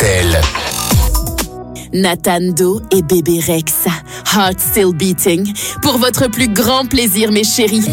RTL. Nathan Doe et Bébé Rexha, Heart Still Beating, pour votre plus grand plaisir, mes chéris.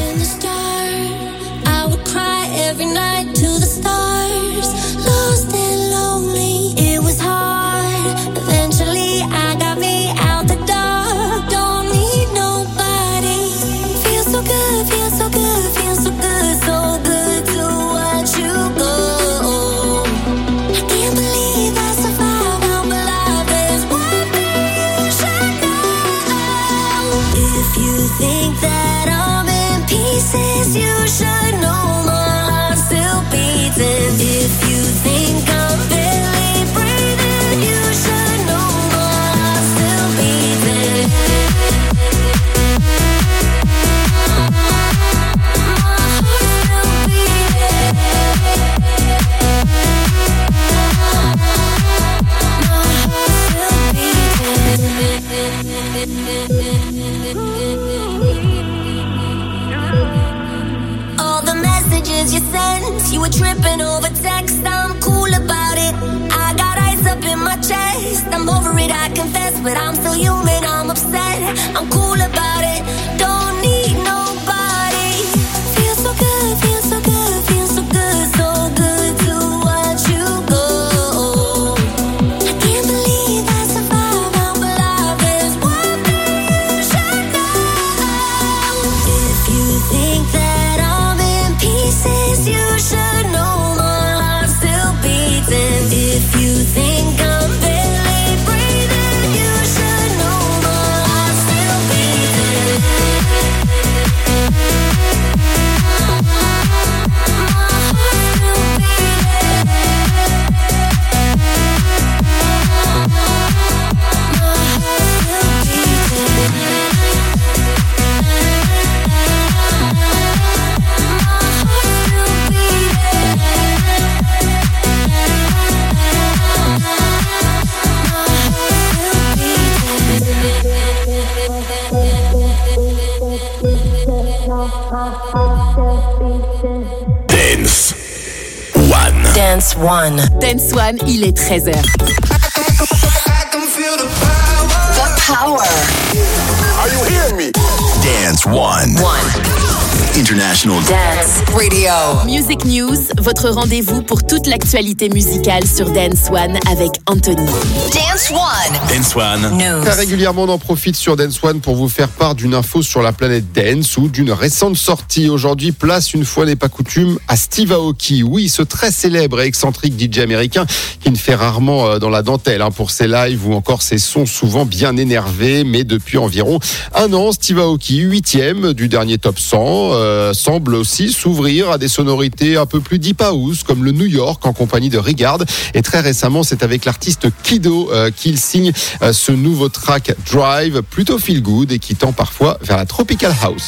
You were tripping over text, I'm cool about it. I got ice up in my chest. I'm over it, I confess, but I'm still human, I'm upset. I'm cool about it, don't need nobody. Feels so good, feels so good, feels so good, so good to watch you go. I can't believe I survived, I'm alive, there's one thing you should know. If you think that I'm in pieces, you should. If you think I'm barely breathing, you should know my heart's still beating. Dance One. Dance One. Dance One, il est 13h. The power. Are you hearing me? Dance One. International Dance Radio. Music News, votre rendez-vous pour toute l'actualité musicale sur Dance One avec Anthony. Dance One. Dance One. News. Très régulièrement, on en profite sur Dance One pour vous faire part d'une info sur la planète dance ou d'une récente sortie. Aujourd'hui, place, une fois n'est pas coutume, à Steve Aoki. Oui, ce très célèbre et excentrique DJ américain qui ne fait rarement dans la dentelle pour ses lives ou encore ses sons souvent bien énervés. Mais depuis environ un an, Steve Aoki, 8e du dernier top 100, semble aussi s'ouvrir à des sonorités un peu plus deep house comme le New York en compagnie de Rigard. Et très récemment, c'est avec l'artiste Kido qu'il signe ce nouveau track Drive, plutôt feel good et qui tend parfois vers la tropical house.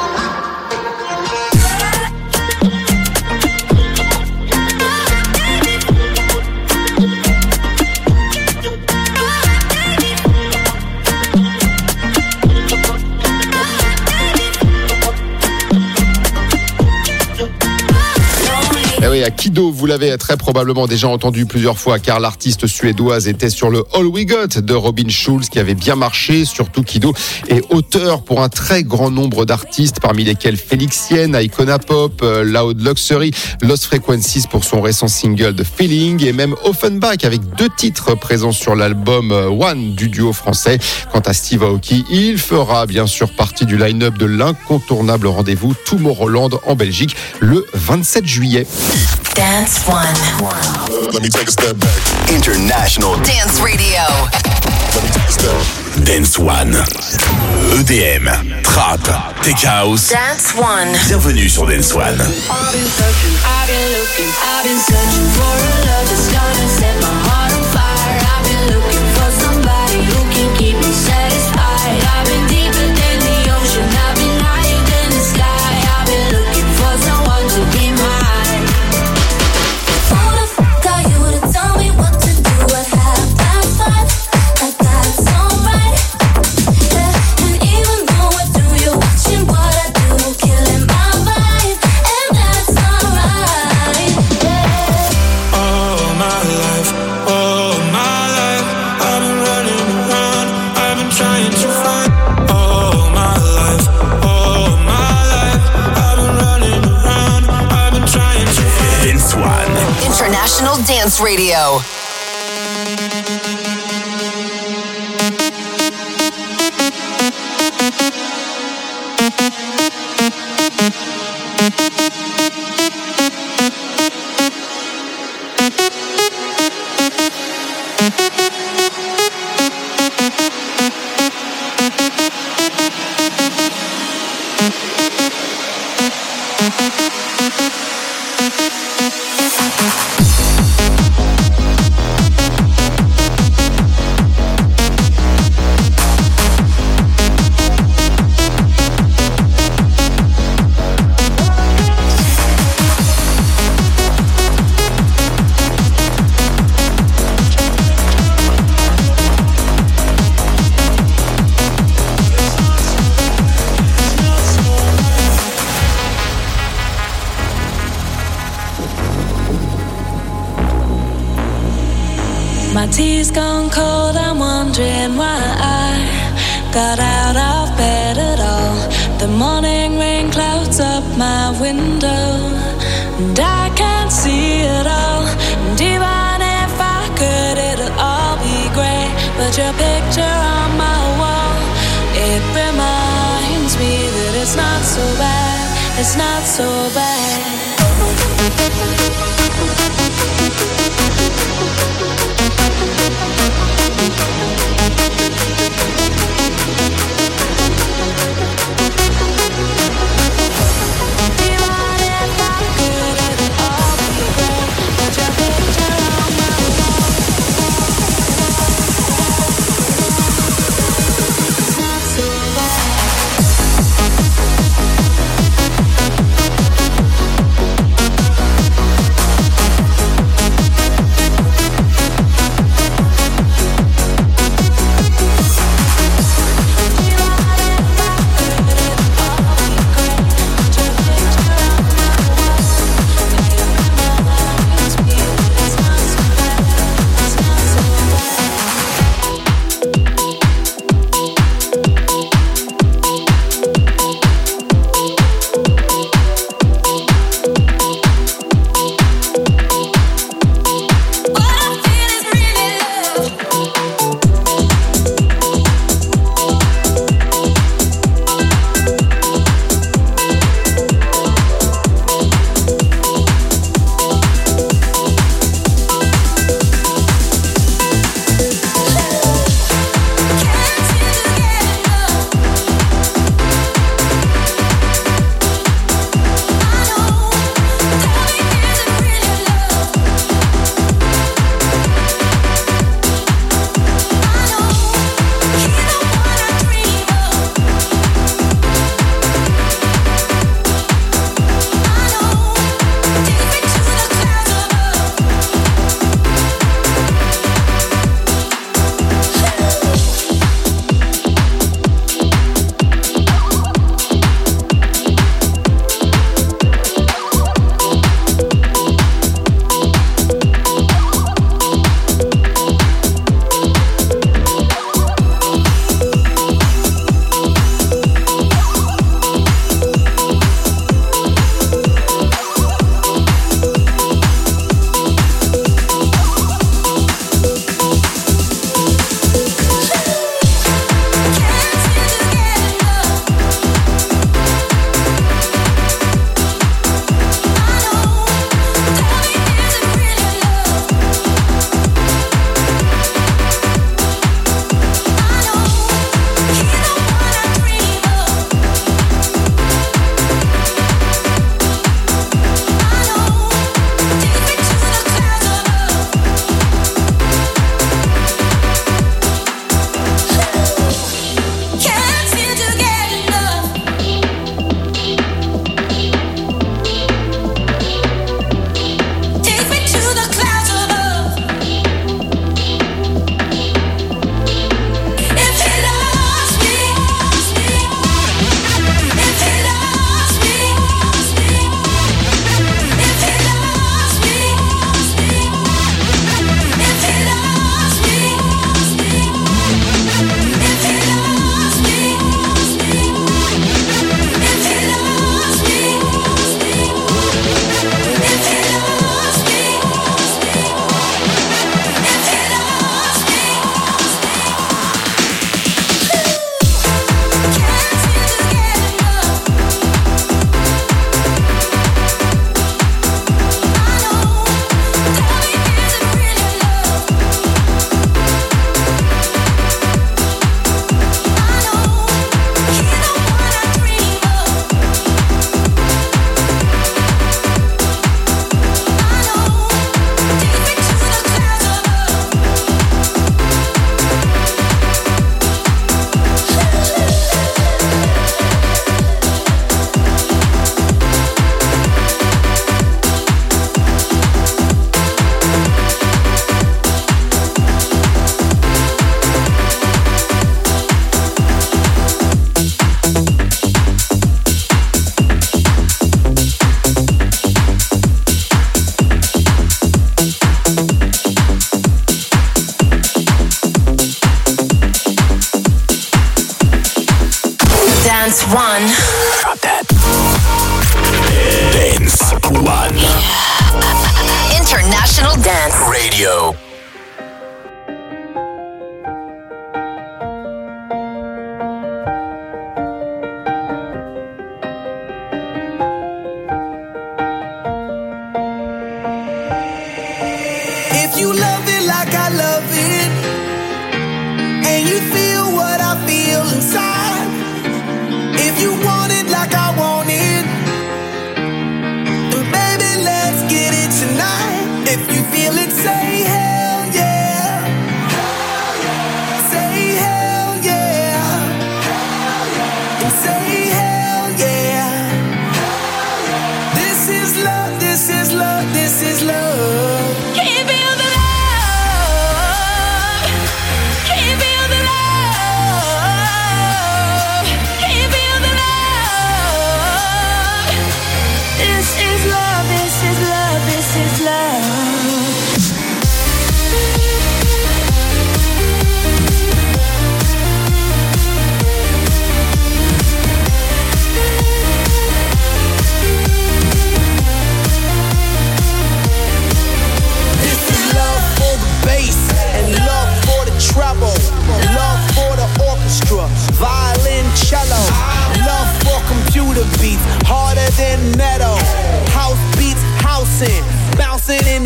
Eh oui, à Kido, vous l'avez très probablement déjà entendu plusieurs fois car l'artiste suédoise était sur le All We Got de Robin Schulz qui avait bien marché. Surtout Kido est auteur pour un très grand nombre d'artistes parmi lesquels Félixien, Icona Pop, Loud Luxury, Lost Frequencies pour son récent single The Feeling et même Offenbach avec 2 titres présents sur l'album One du duo français. Quant à Steve Aoki, il fera bien sûr partie du line-up de l'incontournable rendez-vous Tomorrowland en Belgique le 27 juillet. Dance One. Let me take a step back. International Dance Radio. Let me take a step. Dance One. EDM, Trap, Tech House. Dance One. Bienvenue sur Dance One. I've been searching, I've been looking, I've been searching for a love that's gonna set my heart on fire. I've been looking for somebody who can keep me satisfied. I've been deeper than the ocean, I've been higher than the sky. I've been looking for someone to be mine. All Dance Radio. My tea's gone cold, I'm wondering why I got out of bed at all. The morning rain clouds up my window, and I can't see it all. And even if I could, it'll all be grey. But your picture on my wall, it reminds me that it's not so bad, it's not so bad.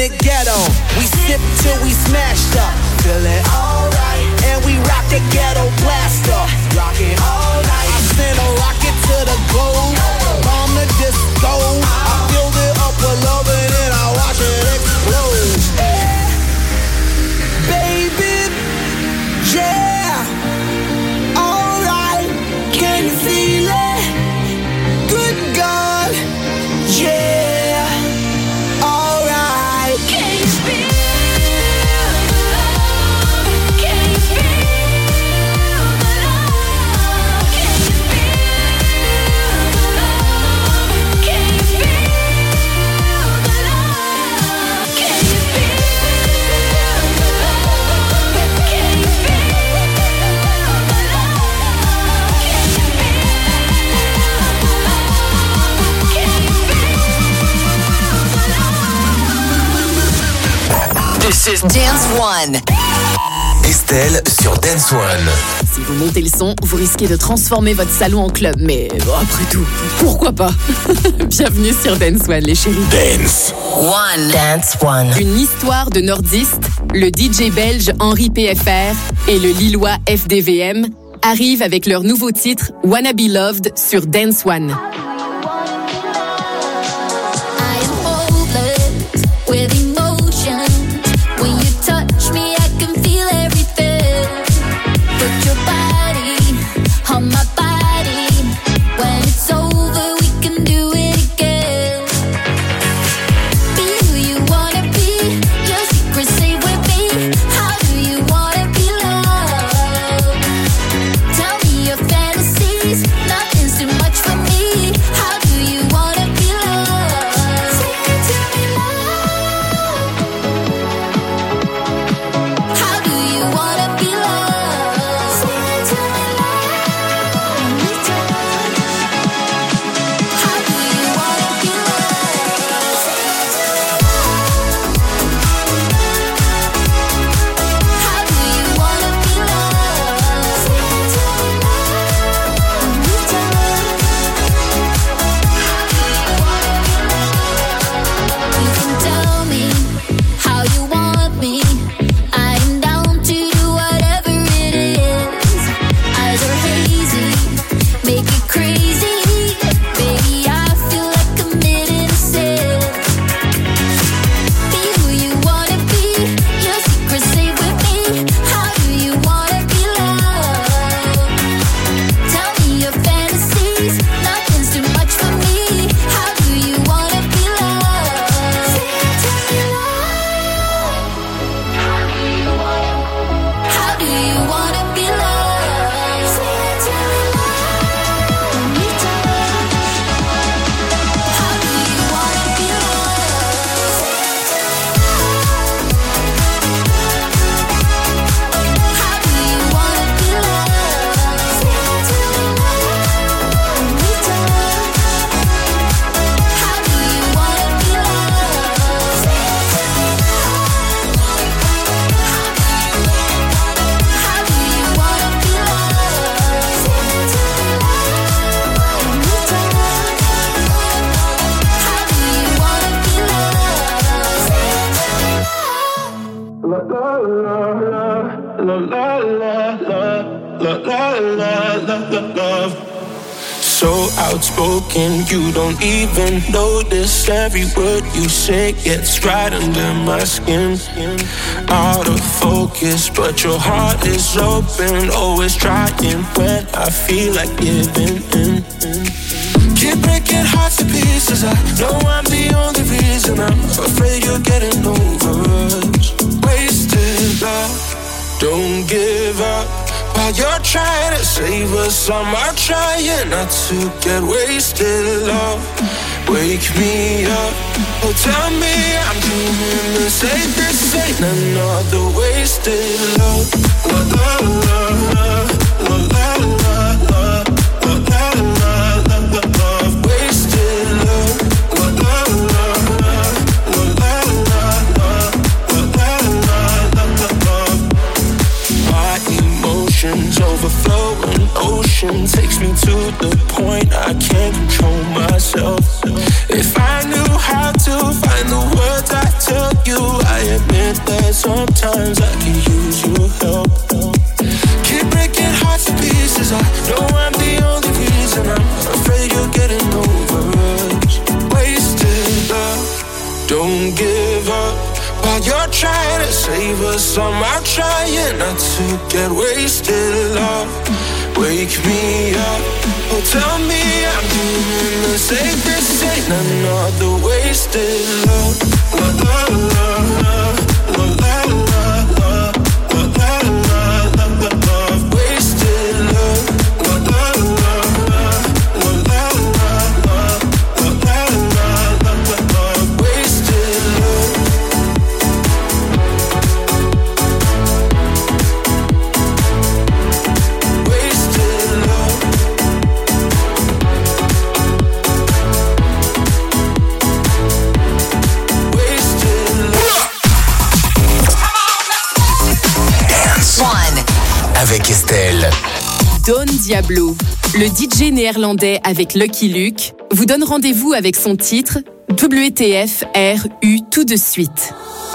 the ghetto. We sip till we smashed up. Feeling alright. And we rock the ghetto blaster. Rock it all night. I send a rocket to the goal. Bomb the disco. I filled it up with love and then I watch it explode. Yeah. Baby, yeah. Alright. Can you feel it? Good God, yeah. Alright. Can you feel the love? Can you feel the love? Can you feel the love? Can you feel the love? Can you feel the love? Can you feel the love? Can you feel This is Dance One. Estelle sur Dance One. Si vous montez le son, vous risquez de transformer votre salon en club. Mais bon, après tout, pourquoi pas? Bienvenue sur Dance One, les chéris. Dance One. Dance One. Une histoire de nordiste, le DJ belge Henri PFR et le lillois FDVM arrivent avec leur nouveau titre Wanna Be Loved sur Dance One. I am hopeless with emotion. When you touch me, I can feel everything. Put your body on my body. When it's over, we can do it again. Be who you wanna be. Your secret stay with me. How do you wanna be loved? Tell me your fantasies. Nothing's too much for me. How do you wanna be loved? Say it to me, love. How do you wanna be loved? Say it to me, love. How do you wanna be loved? Say it to me, love. How do you wanna be loved? Say it to me, love. You can tell me how you want me. I am down to do whatever it is. Eyes are hazy, make it crazy. Baby, I feel like committing a sin. Be who you wanna be. Your secret stay with me. How do you wanna be loved? Tell me your fantasies. Nothing's too much for me. How do you wanna be loved? Say it to me, love. How do you wanna be loved? Say it to me, love. How do you wanna be loved? Say it to me, love. How do you wanna be loved? Say it to me, love. How do you wanna be loved? Say it to me, love. How do you wanna be loved? Say it to me, So outspoken, you don't even notice. Every word you say gets right under my skin. Out of focus, but your heart is open. Always trying when I feel like giving in. Keep breaking hearts to pieces. I know I'm the only reason. I'm afraid you're getting over us. Wasted love, don't give up. While you're trying to save us, I'm trying not to get wasted. Love, wake me up. Oh, tell me I'm dreaming this ain't another wasted love. La la la la la la la la la la la la love, wasted love. La la la la la la la la la la la love. My emotions overflowing, ocean takes me to the point I can't control myself. If I knew how to find the words I tell you times I can use your help. Keep breaking hearts to pieces. I know I'm the only reason. I'm afraid you're getting over us. Wasted love, don't give up. While you're trying to save us, I'm out trying not to get wasted. Love, wake me up. Oh, tell me I'm doing the safest. Ain't another wasted love. La la la la la la la la la la la love. Wasted love. La la la la la la la la la la love. Wasted love. Avec Estelle. Don Diablo, le DJ néerlandais avec Lucky Luke, vous donne rendez-vous avec son titre WTF RU tout de suite.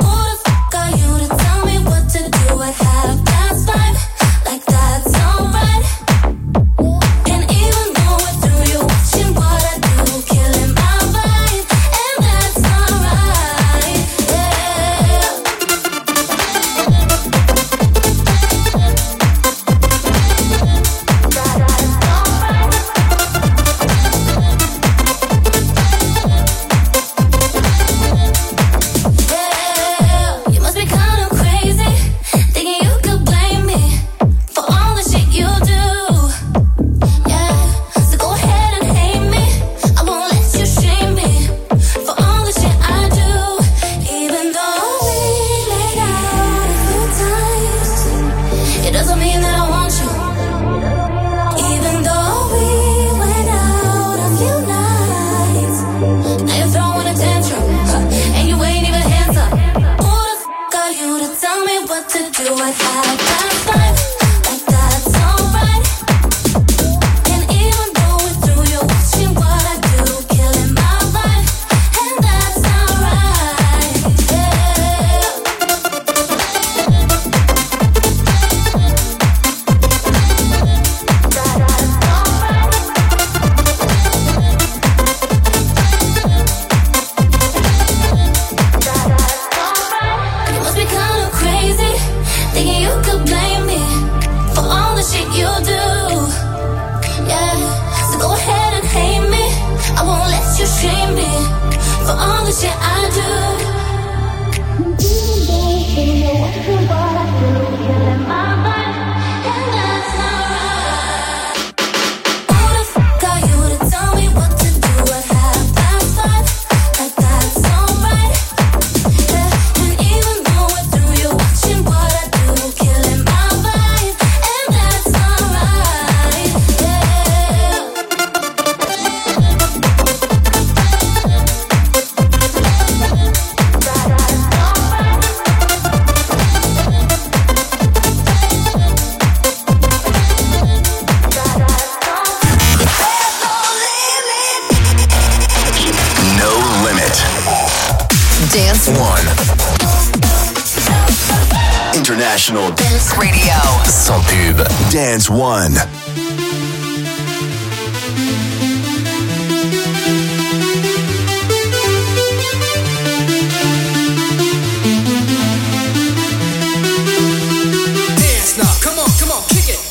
International Dance Radio. Sans pub. Dance One. Dance now, come on, kick it.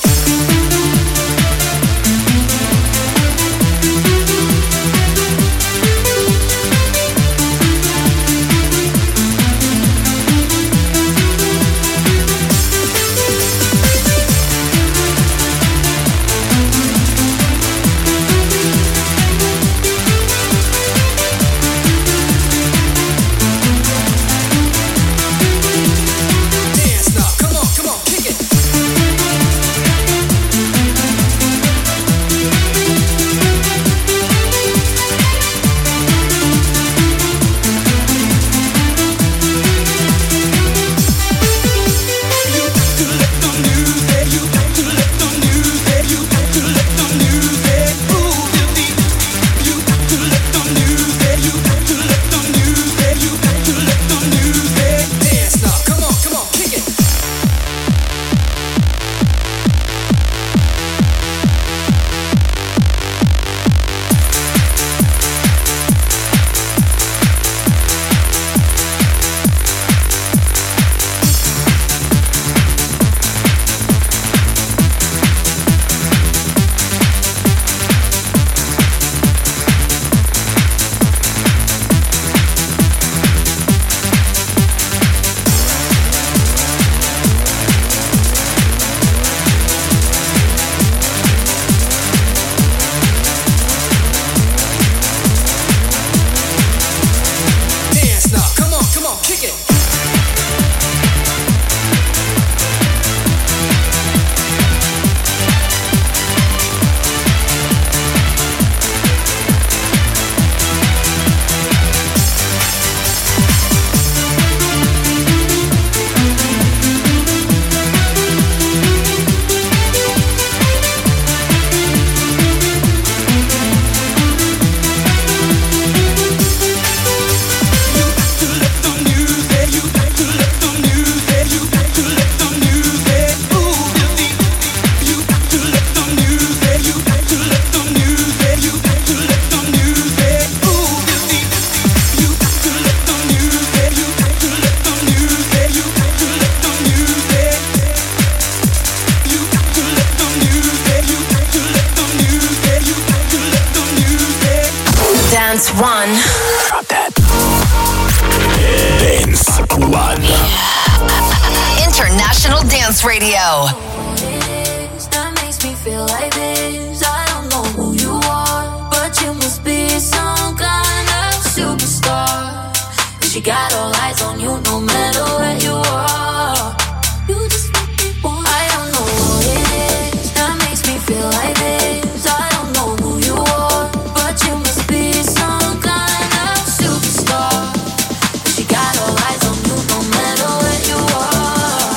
Dance Radio. That makes me feel like this. I don't know who you are, but you must be some kind of superstar. 'Cause you got all eyes on you no matter where you are. You just make me want. I don't know what it is that makes me feel like this. I don't know who you are, but you must be some kind of superstar. 'Cause you got all eyes on you no matter where you are.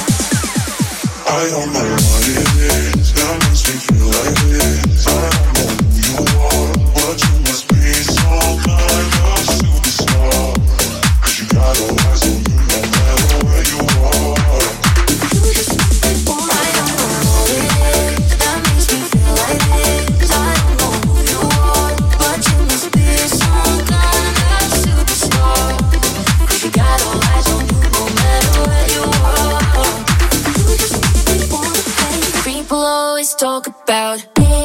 I don't know what it is that makes me feel like this. I don't know who you are, but you must be some kind of superstar. 'Cause you got all eyes on you no matter where you are. You just make me want. I don't know what it is that makes me feel like this. I don't know who you are, but you must be some kind of superstar. 'Cause you got all eyes on you no matter where you are. You just make me want. People always talk about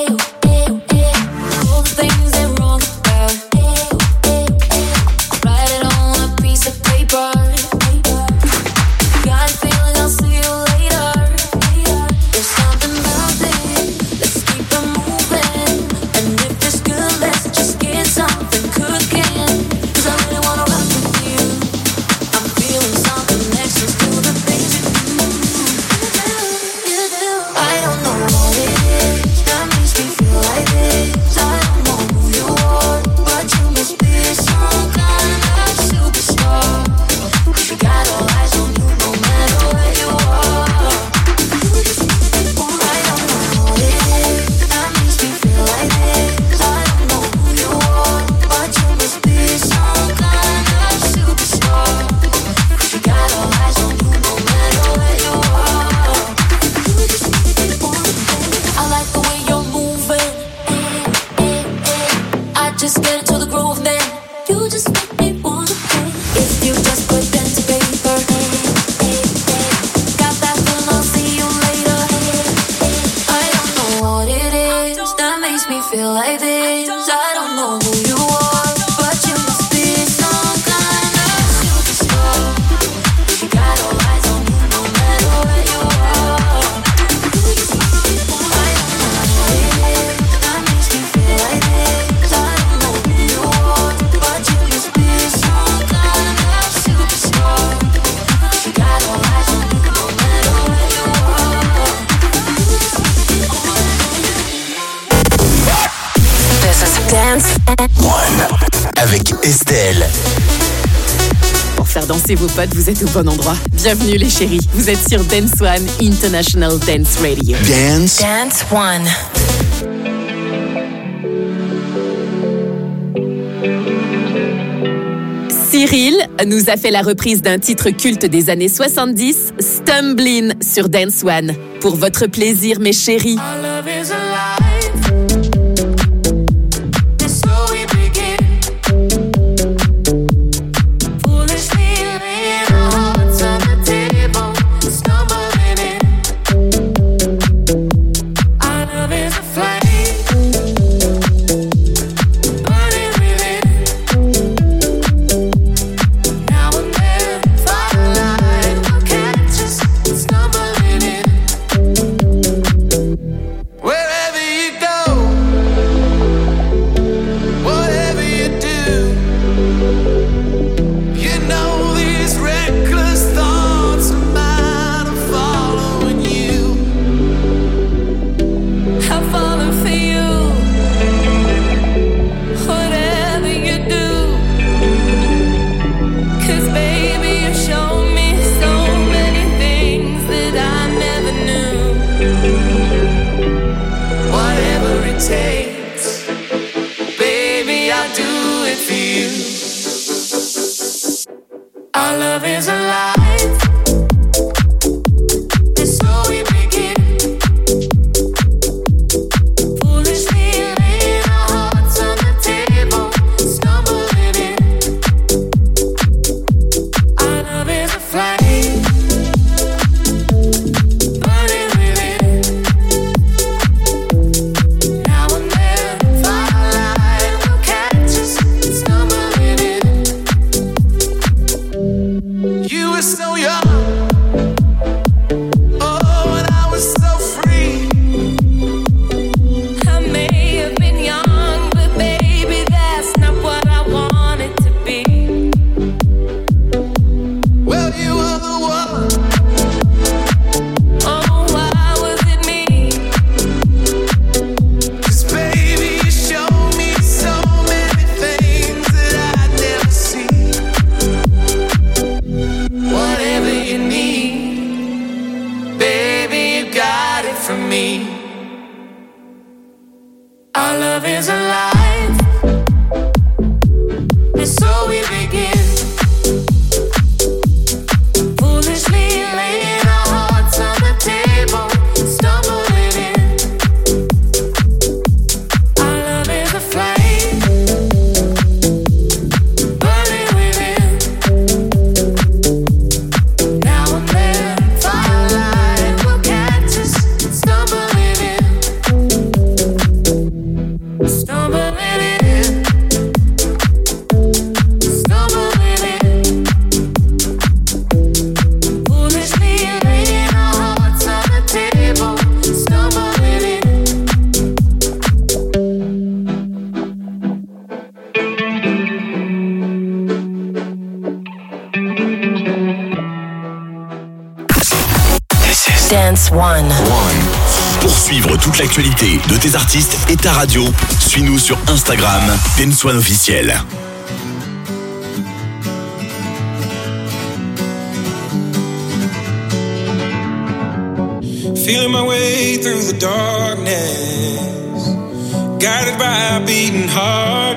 all the things they're wrong about. Write it on a piece of paper. Got a feeling I'll see you later. There's something about it. Let's keep it moving. And if it's good, let's just get something cooking. 'Cause I really wanna rock with you. I'm feeling some connections to the things you do. I don't know what it is that makes me feel like this. I don't know who you are, but you must be some kind of superstar. 'Cause you got all eyes on you no matter where you are. You just make me want. I don't know what it is that makes me feel like this. I don't know who you are, but you must be some kind of superstar. 'Cause you got all eyes on you no matter where you are. You just make me want. I like the way you're moving. I just get into the groove, man. You just make me wanna play. If you just put pen to paper, got that feeling I'll see you later. I don't know what it is that makes me feel like this. I don't know who you are, but you must be some kind of superstar. You got all eyes on you no matter where you are. You just make me want. I don't know what it is that makes me feel like this. I don't know who you are, but you must be some kind of superstar. You got all eyes on you no matter where you are. This is Dance One avec Estelle. Pour faire danser vos potes, vous êtes au bon endroit. Bienvenue les chéris, vous êtes sur Dance One International Dance Radio. Dance Dance One. Cyril nous a fait la reprise d'un titre culte des années 70, Stumblin' sur Dance One. Pour votre plaisir, mes chéris. Our love is alive. And so we begin. Foolishly laying our hearts on the table, stumbling in. Our love is a flame, burning within. Now and then, firelight will catch us stumbling in. Wherever me. Our love is alive, and so we begin. Foolishly laying our hearts on the table, stumbling in. Our love is a flame, burning within. Now and then, firelight will catch us, stumbling in. Stumbling in, stumbling in. Foolishly laying our hearts on the table, stumbling in. Dance One. Pour suivre toute l'actualité de tes artistes et ta radio, suis-nous sur Instagram, Dance One officiel. Feeling my way through the darkness, guided by a beating heart.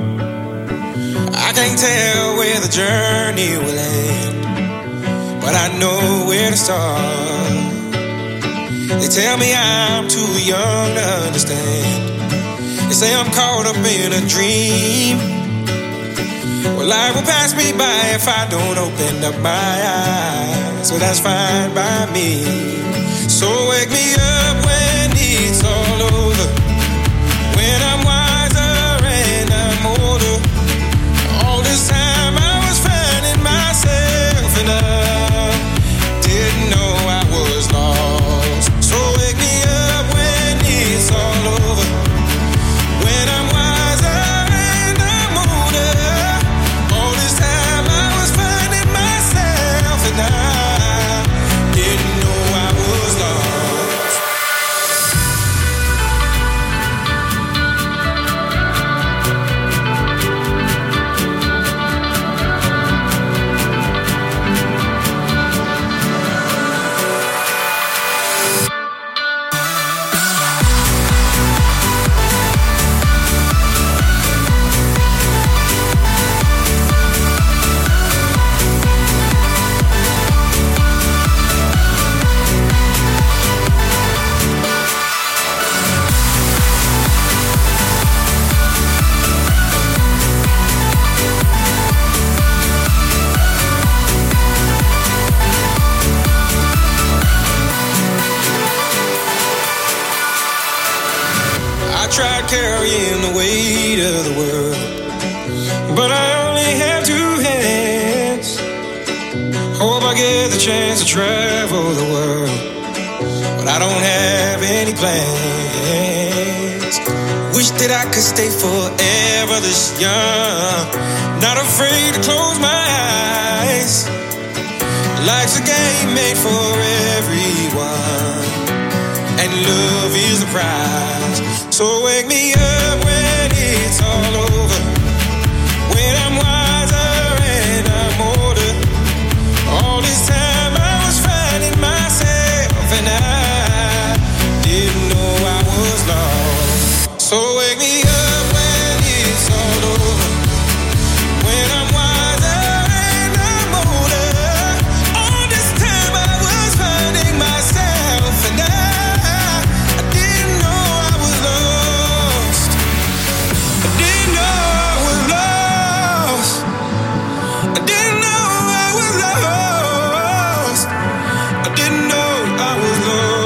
I can't tell where the journey will end, but I know where to start. They tell me I'm too young to understand. They say I'm caught up in a dream. Well, life will pass me by if I don't open up my eyes. So that's fine by me. So wake me up when it's all over, when I'm wiser and I'm older. All this time I was finding myself and I didn't know I was lost. So wake me up when it's all over, when I'm wiser and I'm older. All this time I was finding myself and I didn't know I was lost. I tried carrying the weight of the world, but I only have two hands. Hope I get the chance to travel the world, but I don't have any plans. Wish that I could stay forever this young, not afraid to close my eyes. Life's a game made for everyone, and love is the prize. So wake me up when it's all over, when I'm wiser and I'm older. All this time I was finding myself and I didn't know I was lost. So wake me up when it's all over, when I'm wiser and I'm older. All this time I was finding myself and I didn't know I was lost. I didn't know I was lost. I didn't know I was lost. I didn't know I was lost.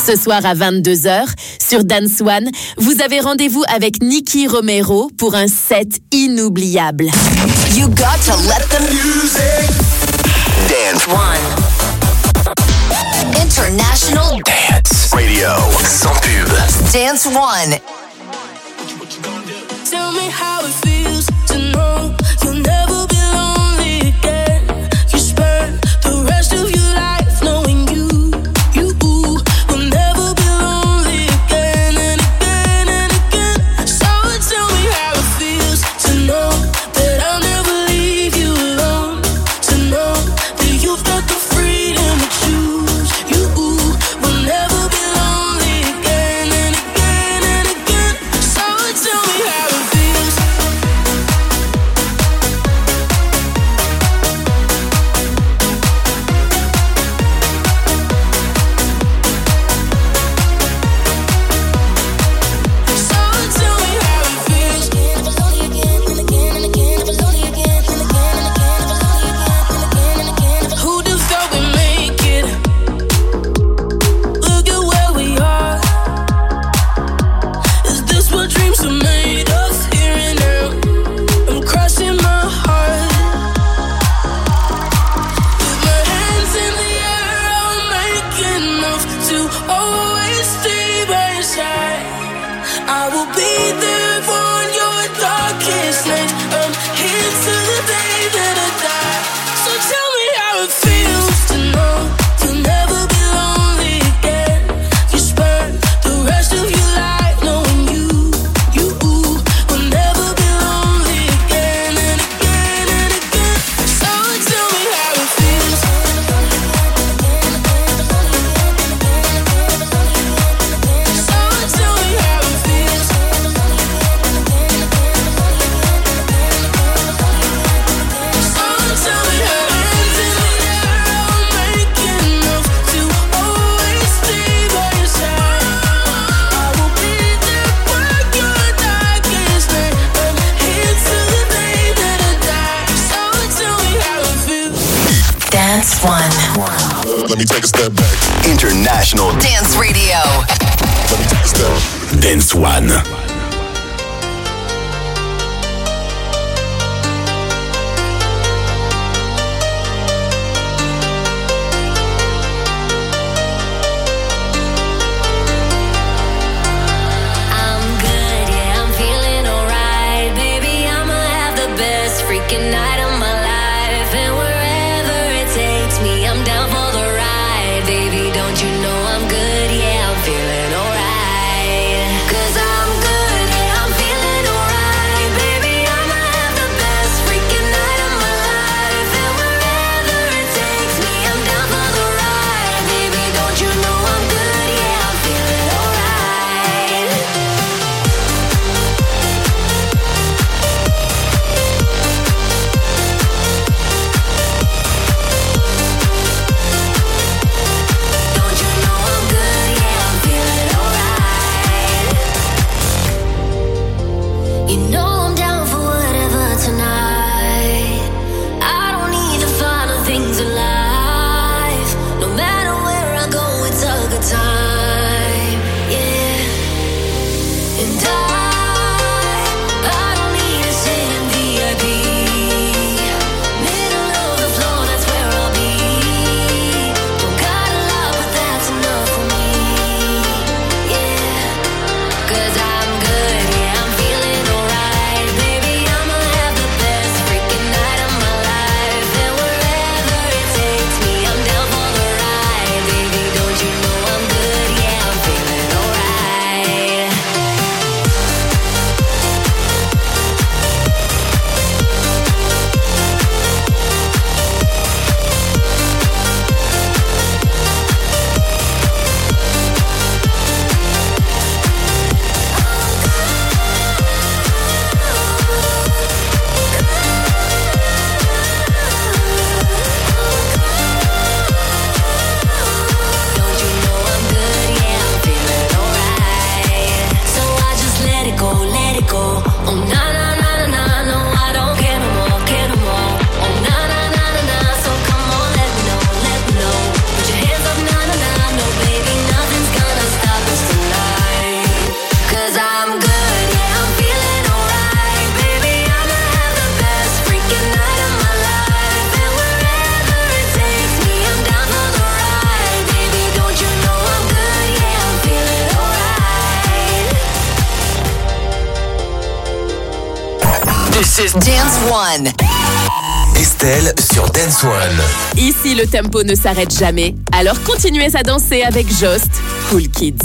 Ce soir à 22h, sur Dance One, vous avez rendez-vous avec Nicky Romero pour un set inoubliable. You got to let the music Dance One. International Dance Radio. Sans pub. Dance One. Tell me how it feels to know you'll never be lonely again. You spend the rest of your life knowing you will never be lonely again and again and again. So tell me how it feels to know that I'll never leave you alone. To know that you've got the freedom to choose. You will never be lonely again and again and again. So tell me how it feels. So tell me how it feels. Never lonely again and again and again. Never lonely again and again and again. Never lonely again and again and again. Who'd have thought we'd make it? Look at where we are. Is this what dreams are made of? Here and now, I'm crossing my heart. With my hands in the air, I'll make enough to always stay by your side. I will be there for your darkest night. I'm here till the day that I die. So tell me how it feels to know you'll never be lonely again. You spend the rest of your life knowing you will never be lonely again and again and again. So tell me how it feels. So tell me how it feels. So tell me how hands in the air, I'll make enough to always stay by your side. I will be there for your darkest night. I'm here till the day that I die. So tell me how it feels. Dance One. Let me take a step back. International Dance Radio. Let me take a step. Dance One. I'm good, yeah, I'm feeling alright. Baby, I'ma have the best freaking night of my life. And wherever it takes me, I'm down for the ride. Baby, don't you know I'm good, yeah, I'm feeling alright. 'Cause I'm good, yeah, I'm feeling alright. Baby, I'ma have the best freaking night of my life. And wherever it takes me, I'm down for the ride. Baby, don't you know I'm good, yeah, I'm feeling alright. This is Dance One. Estelle sur Dance One. Ici, le tempo ne s'arrête jamais, alors continuez à danser avec Jost, Cool Kids.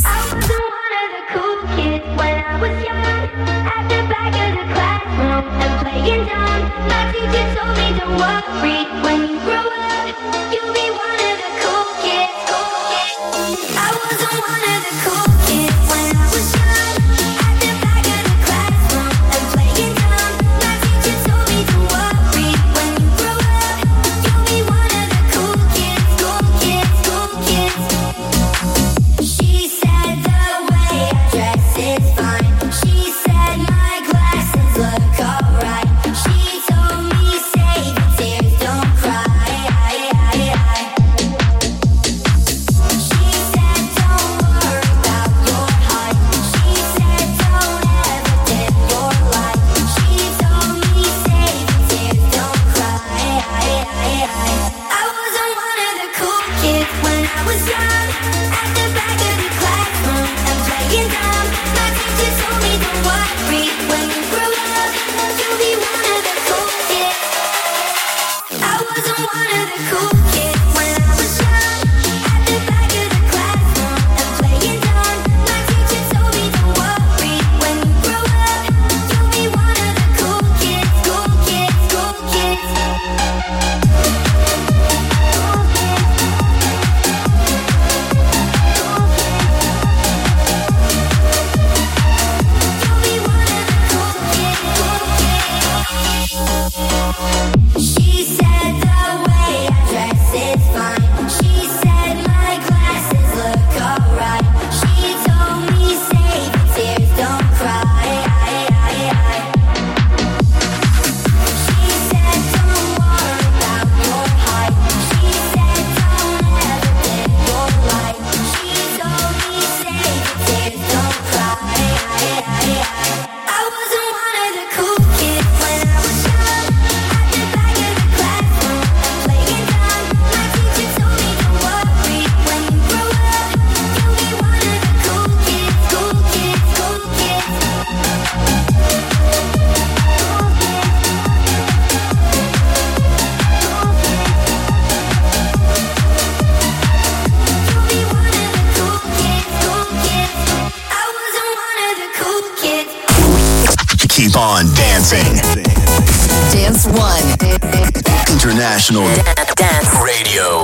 Keep on dancing. Dance One. International Dance Radio.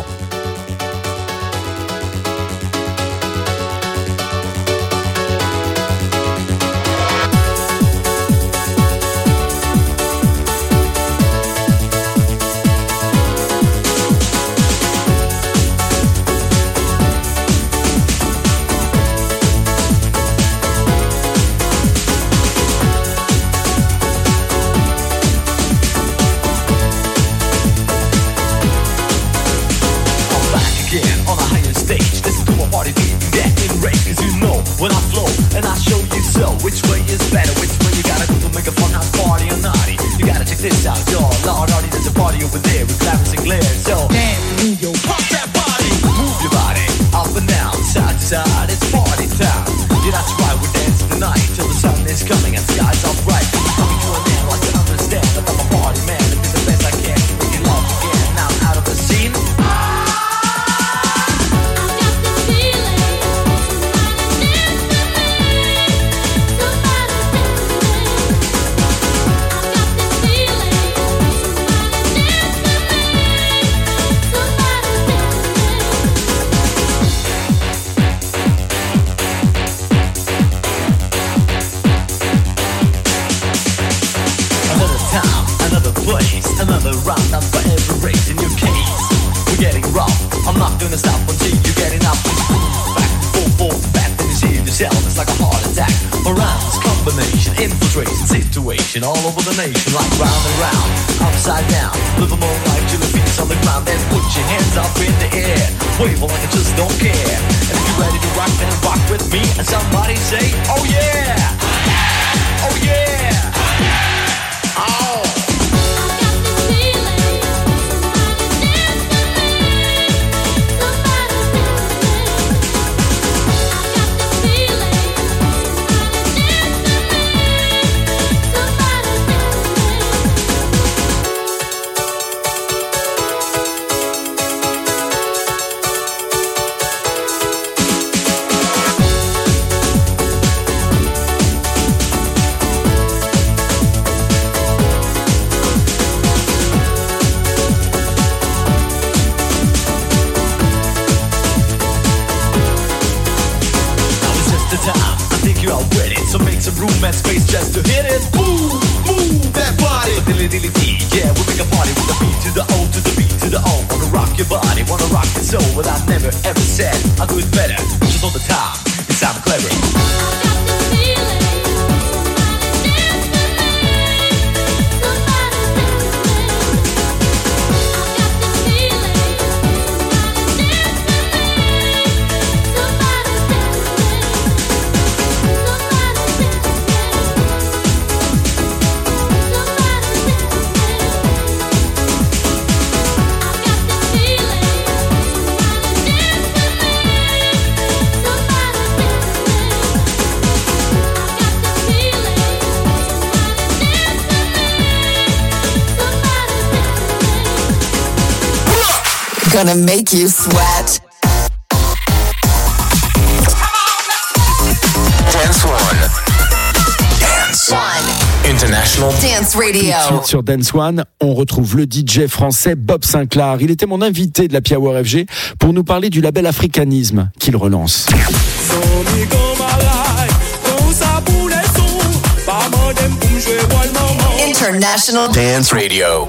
When I flow and I show you so, which way is better, which way you gotta go to make a fun house party or naughty. You gotta check this out, yo, Lord Hardy, there's a party over there with glamours and glare. So dance, yo, pop that body, move your body up and down, side to side, it's party time. Yeah, that's right, we're dancing tonight till the sun is coming and skies are bright. Coming to an end, like to understand that I'm a party man and do the best I can to make you love again. Now I'm out of the scene. Another round up for every race in your case. We're getting rough, I'm not gonna stop until you're getting up. Back, forth, back, then you see yourself, it's like a heart attack. Around this combination, infiltration, situation all over the nation. Like round and round, upside down. Live a more life till the feet's on the ground. Then put your hands up in the air, wave like I just don't care. And if you're ready to rock, then rock with me. And somebody say, oh yeah, oh yeah, oh. dance space just to hit it. Move that body. Dilly dilly dee, yeah, we make a party with the beat to the O to the B to the O. Wanna rock your body, wanna rock your soul. But I never ever said I do it better. Just all the time, it sounds clever. Gonna make you sweat. Dance One. Dance One. International Dance Radio. Tout de suite sur Dance One, on retrouve le DJ français Bob Sinclair. Il était mon invité de la Power FG pour nous parler du label Africanisme qu'il relance. International Dance Radio.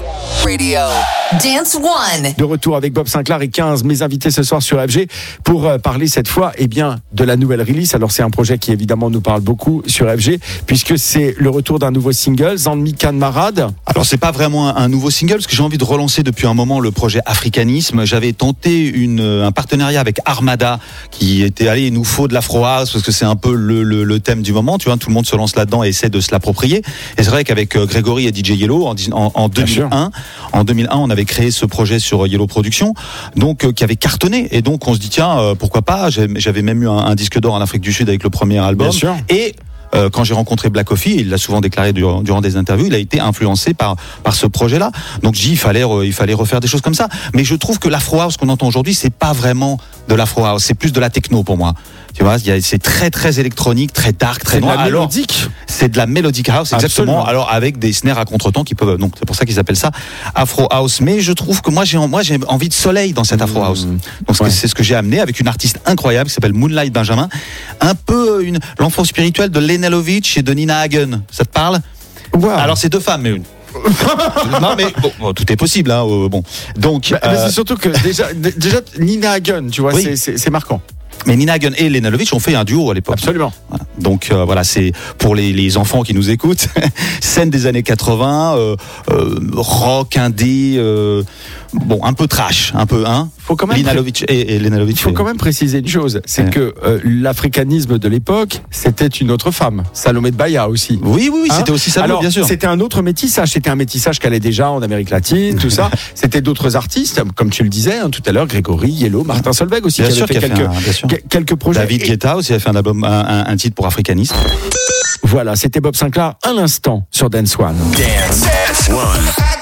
Dance One. De retour avec Bob Sinclair et 15 mes invités ce soir sur FG pour parler cette fois de la nouvelle release. Alors c'est un projet qui évidemment nous parle beaucoup sur FG puisque c'est le retour d'un nouveau single, Zanmi Kanmarad. Alors c'est pas vraiment un nouveau single parce que j'ai envie de relancer depuis un moment le projet Africanisme. J'avais tenté un partenariat avec Armada qui était allé, il nous faut de l'afro house parce que c'est un peu le thème du moment, tu vois, tout le monde se lance là-dedans et essaie de se l'approprier. Et c'est vrai qu'avec Grégory et DJ Yellow en 2001, on avait créé ce projet sur Yellow Productions, donc qui avait cartonné. Et donc on se dit tiens, pourquoi pas. J'avais même eu un disque d'or en Afrique du Sud avec le premier album. Bien sûr. Et quand j'ai rencontré Black Coffee, il l'a souvent déclaré durant des interviews, il a été influencé par ce projet-là. Donc je dis il fallait refaire des choses comme ça. Mais je trouve que l'afro house qu'on entend aujourd'hui, c'est pas vraiment de l'afro house, c'est plus de la techno pour moi. Tu vois, c'est très très électronique, très dark, très noir. C'est de la mélodique. C'est de la melodic house, exactement. Absolument. Alors avec des snares à contretemps qui peuvent, donc c'est pour ça qu'ils appellent ça afro house. Mais je trouve que moi j'ai envie de soleil dans cette afro house. Donc Ouais. c'est ce que j'ai amené avec une artiste incroyable qui s'appelle Moonlight Benjamin, un peu l'enfant spirituel de Lena Lovitch et de Nina Hagen. Ça te parle? Wow. Alors c'est deux femmes, mais non mais bon, tout est possible hein, bon. Donc c'est surtout que déjà Nina Hagen, tu vois, Oui. c'est marquant. Mais Nina Hagen et Lena Lovitch ont fait un duo à l'époque. Absolument. Voilà. Donc voilà, c'est pour les enfants qui nous écoutent, scène des années 80, rock, indé, bon, un peu trash, un peu, hein. Faut quand même Lena Lovitch et Lena Lovitch. Il faut quand même préciser une chose, c'est Ouais. que l'africanisme de l'époque, c'était une autre femme, Salomé de Bahia aussi. Oui, Hein c'était aussi ça, Alors, bien sûr. c'était un autre métissage, c'était un métissage qu'elle allait déjà en Amérique latine, tout ça. C'était d'autres artistes, comme tu le disais tout à l'heure, Grégory, Yellow, Martin Solveig aussi, Bien qui sûr, avait fait qui a fait quelques projets. David Guetta aussi a fait un album, un titre pour Africanisme. Voilà, c'était Bob Sinclair à l'instant sur Dance One. Dance One.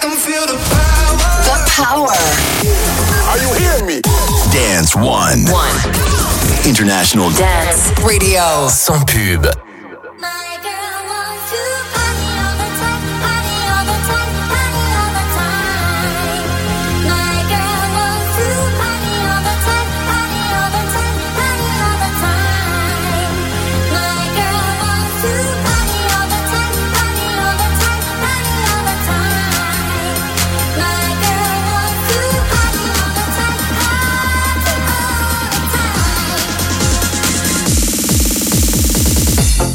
The power. Are you hearing me? Dance One. International Dance Radio. sans pub. My girl wants to party all the time, party all the time, party all the time. My girl wants to party all the time, party all the time, party all the time. My girl wants to party all the time, party all the time, party all the time. My girl wants to party all the time, party all the time.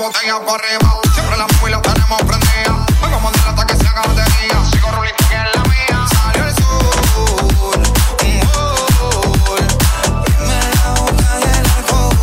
botella por arriba. Siempre la móvil la tenemos prendida. Vengo a mandarla hasta que se haga batería. Sigo rulito que es la mía. Salió el sol, un gol. Me la boca y el alcohol.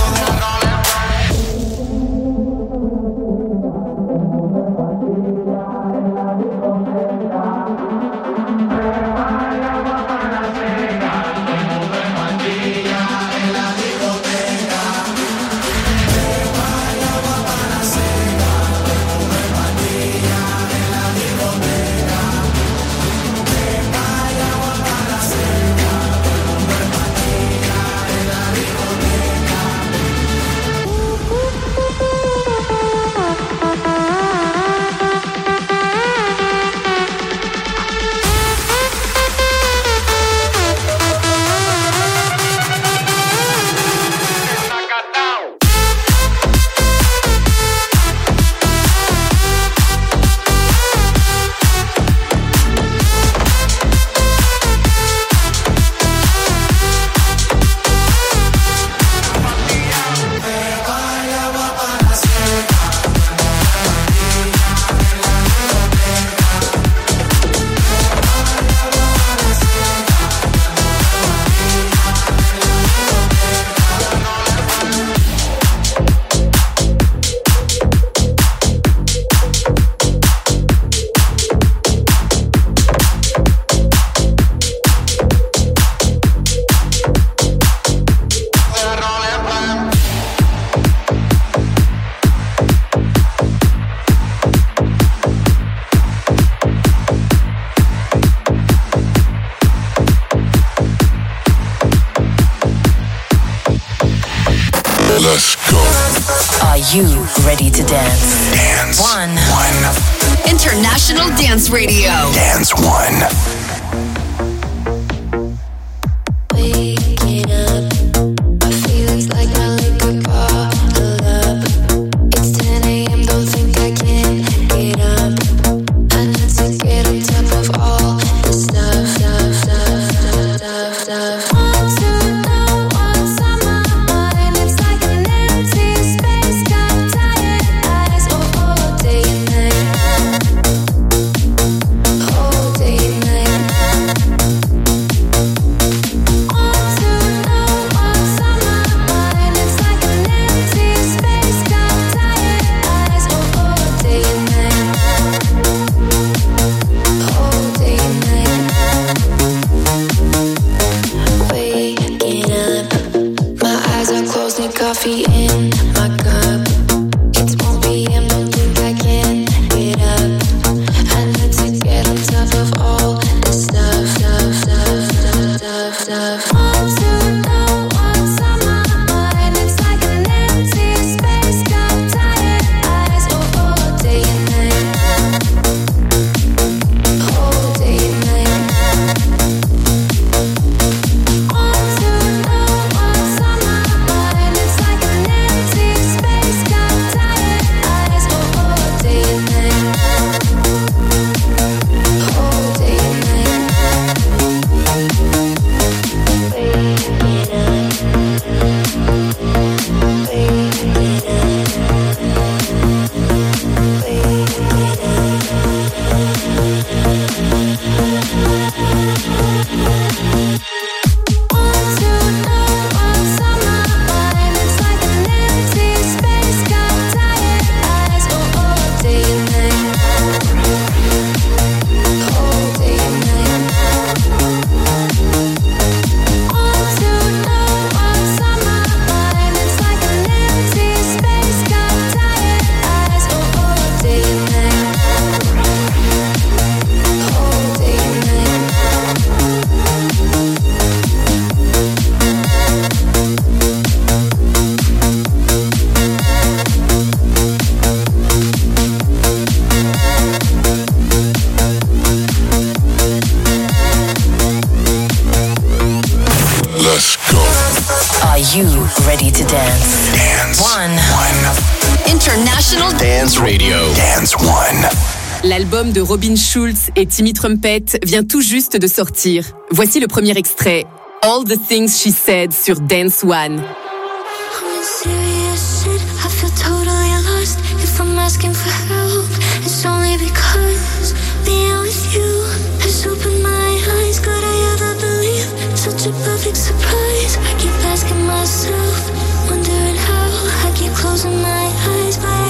Let's go. Are you ready to dance? Dance One. International Dance Radio. Dance One. Waking up, my feelings like my liquor bottle up. It's 10 a.m., don't think I can get up. I need to get on top of all this stuff. Want to know what's on my mind? It's like an empty space, got tired eyes all day and night. All day and night. Want to know what's on my mind? It's like an empty space, got tired eyes all day and night. All day and night. Waking up, my eyes are closed, need coffee in my cup. It's 1 p.m., don't think I can get up. I need to get on top of all this stuff. Want to know what's on my mind? It's like an empty space, got tired eyes all day and night. All day and night. Want to know what's on my mind? It's like an empty space, got tired eyes all day and night. All day and night. Want to know what's on my mind? It's like an empty space, got tired eyes all day and night. All day and night. Want to know what's on my mind? It's like an empty space, got tired eyes all day and night. All day and night. Let's go. Are you ready to dance? Dance One. International Dance Radio. Dance One. L'album de Robin Schulz et Timmy Trumpet vient tout juste de sortir. Voici le premier extrait, All the Things She Said sur Dance One. I'm in serious shit, I feel totally alive. asking for help, it's only because being with you has opened my eyes. Could I ever believe such a perfect surprise? I keep asking myself, wondering how. I keep closing my eyes, but